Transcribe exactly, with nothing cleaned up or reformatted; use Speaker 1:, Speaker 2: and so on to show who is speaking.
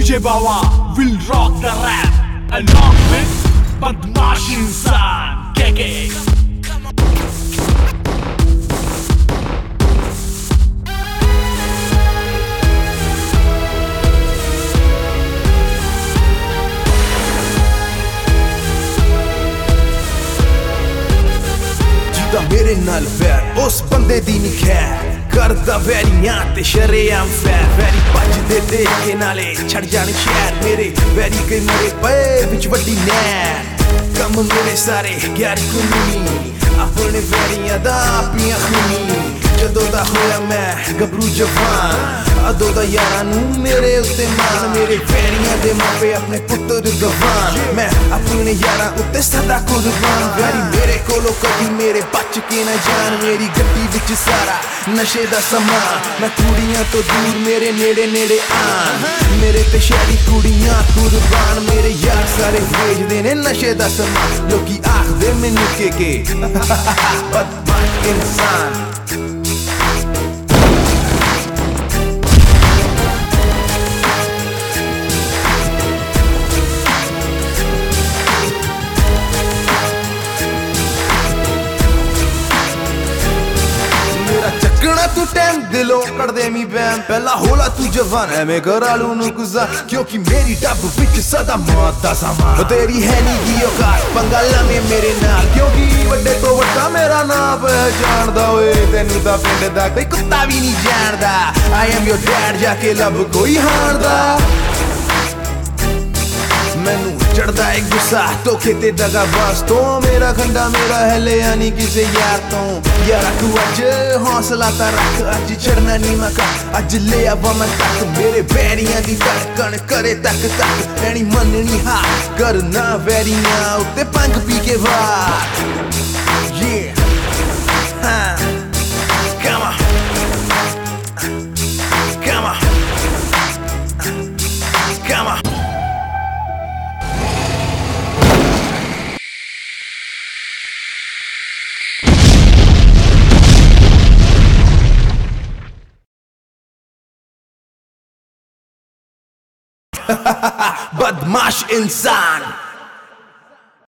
Speaker 1: D J Bawa will rock the rap along with Badmash Insan K K.
Speaker 2: जिदा मेरे नाल वैर उस बंदे दी नहीं खैर करदा वैरियां ते शरेआम फैर वैरी भजदे देख के नाले छड़ जाने शहर मेरे वैरी कई मरे पे बिच वड्डी नैर कम मेरे सारे ग्यार कुनी अपने वैरियां दा पियां खूनी जदों दा होया मैं गबरू जवान अदों दा यारां नू मेरे उत्ते मान मेरे वैरियां दे मापे अपने पुत्तर गवान मैं अपने यारां उत्ते सदा कुर्बान वैरी मेरे कोलों कभी मेरे बच के ना जान मेरी गड्डी विच सारा नशे दा समान मैं कुड़ियां तो दूर मेरे नेड़े नेड़े आन मेरे ते शहरी कुड़ियां कुर्बान मेरे यार सारे भेजदे ने नशे दा समान लोकी आखदे मैनू के के बदमाश इंसान चकना तू टाइम दिलों कर दे मी बैन पहला होला तू जवान है मैं घर आलू नु गुजा क्योंकि मेरी डब विच सदा मौत दा सामान तेरी है नी की औकात पंगाला में मेरे नाल क्योंकि वड्डे तो वड्डा मेरा नाम पहचानदा ओए तेनू दा पिंड दा कोई कुत्ता भी नहीं जानदा आई एम योर डैड जाके लब कोई हारदा मैनू चढ़दा है गुस्सा धोखे ते दगाबाज तो मेरा खंडा मेरा है ले यानी किसे यार तो यारा तू अज हौसला ता रख अज चढ़ना नहीं मका अज ले आवा मैं तक मेरे बैरियां दी धड़कन करे तक तक ऐनी मननी हा करना वैरियां उत्ते पंग पी के वार yeah हाँ come on come on come on बदमाश इंसान।